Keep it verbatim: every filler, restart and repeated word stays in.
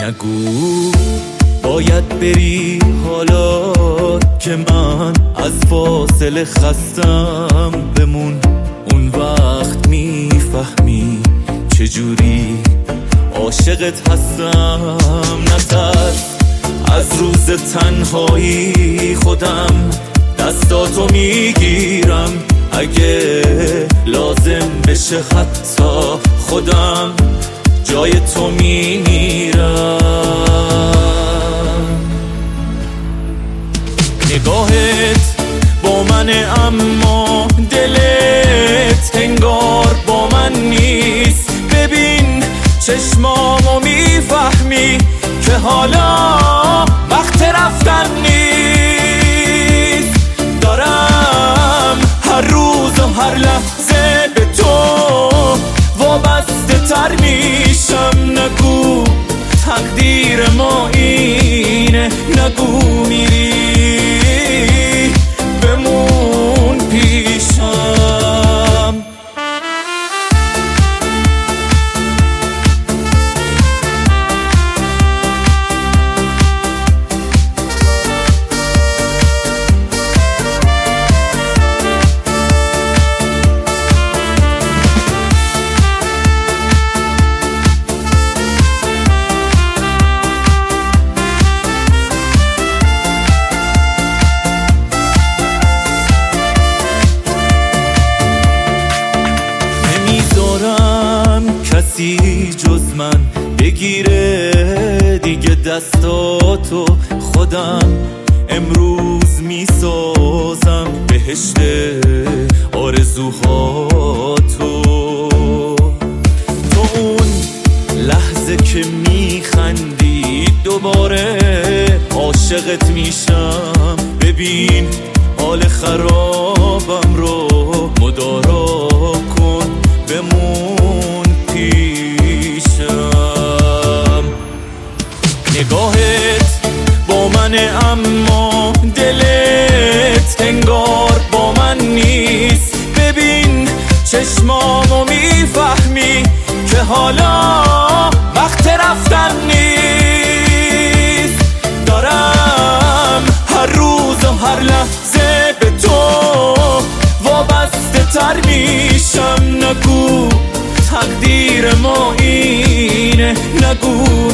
نگو باید بری حالا که من از فاصله خستم بمون، اون وقت میفهمی چجوری عاشقت هستم. نترس از روز تنهایی، خودم دستاتو میگیرم، اگه لازم بشه حتی خودم جای تو میمیرم. نگاهت با منه اما دلت انگار با من نیست. ببین چشمامو میفهمی که حالا وقت رفتن نیست. دارم هر روز و هر لحظه به تو وابسته تر میشم. نگو تقدیر ما اینه، نگو میری بمون پیشم. کسی جز من بگیره دیگه دستاتو، خودم امروز میسازم بهشت آرزوهاتو. تو اون لحظه که میخندی دوباره عاشقت میشم. ببین حال خرابم رو مدارا کن، بمون پیشم. نگاهت با منه اما دلت انگار با من نیست. ببین چشمامو میفهمی که حالا وقت رفتن نیست. دارم هر روز و هر لحظه به تو وابسته تر میشم. نگو تقدیر ما اینه، نگو